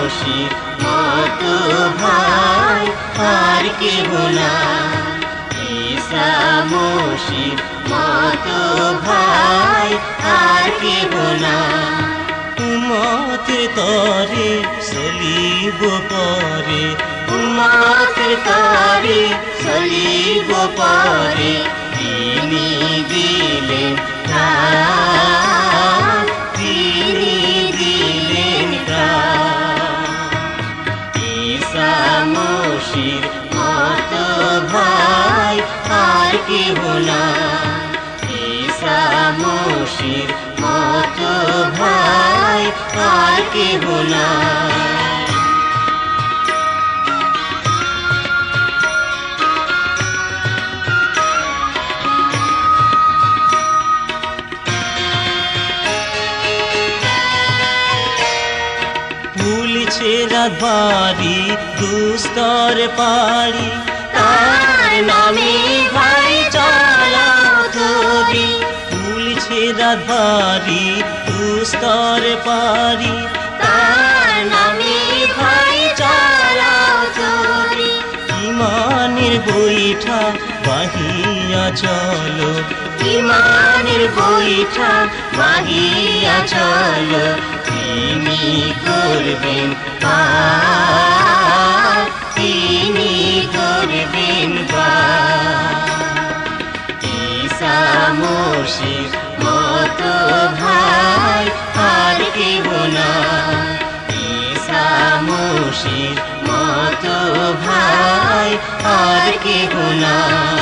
মশির মতো ভাই আর কেহ না। ঈসা মশির মতো ভাই আর কেহ না। উম্মতের তরে সলিব পরে, উম্মতের তরে সলিব পরে, তিনি দিলেন প্রাণ, তিনি দিলেন প্রাণ। ঈসা মশির মতো ভাই আর কেহ না। ঈসা মশির মতো ভাই আর কেহ না। পুলিছে রাত ভারী দুস্তর পাড়ি, তার নামে ভাই চালাও তরি। পুলিছে রাত ভারী দুস্তর পাড়ি, তার নামে ভাই চালাও তরি। ইমানের বৈঠা বাহিয়া চলো, ইমানের বৈঠা বাহিয়া চলো, তিনি করবেন পার, তিনি করবেন পার। ঈসা মশির মতো ভাই আর কেহ না। ঈসা মশির মতো ভাই আর কেহ না।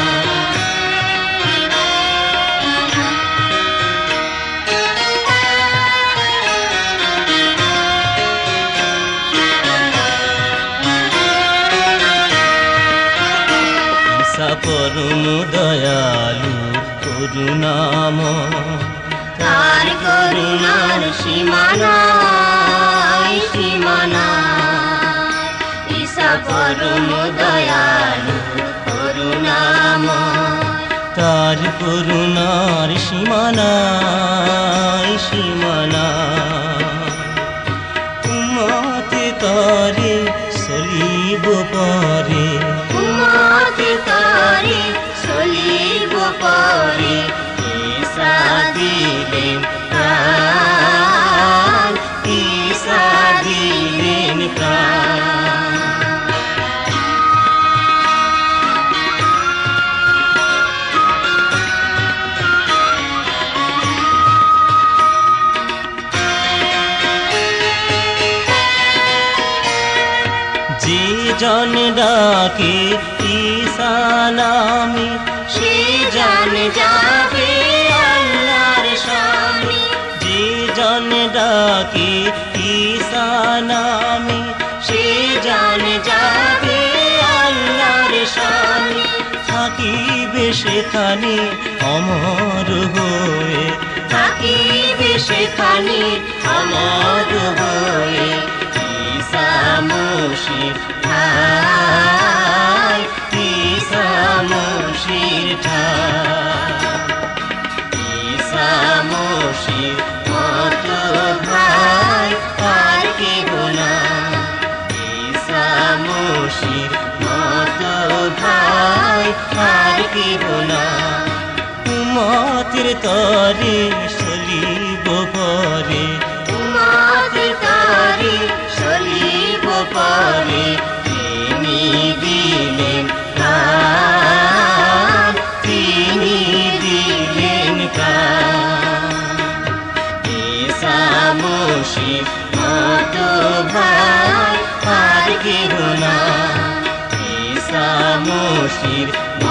পরম দয়ালু করুণাময়, তার করুণার সীমা নাই, সীমা নাই। ঈসা পরম দয়ালু করুণাময়, তার করুণার সীমা নাই, সীমা নাই। উম্মতে তরে সলিব পরে, উম্মতে তরে সলিব পরে, ঈসা দিলেন প্রাণ, ঈসা দিলেন প্রাণ। যে জন ডাকে ঈসা নামে, সে জন যাবে আল্লাহর সামনে। যে জন ডাকে ঈসা নামে, সে জন যাবে আল্লাহর সামনে। থাকিবে সেখানে অমর হয়ে, থাকিবে সেখানে অমর হয়ে। ঈসা মশির ঠাই, ঈসা মশির ঠাই। ঈসা মশির মতো ভাই আর কেহ না। ঈসা মশির মতো ভাই আর কেহ না। উম্মতের তরে সলিব পরে, উম্মতের তরে সলিব পরে, তিনি দিলেন প্রাণ, তিনি দিলেন প্রাণ। ঈসা মশির মতো ভাই আর কেহ না। ঈসা মশির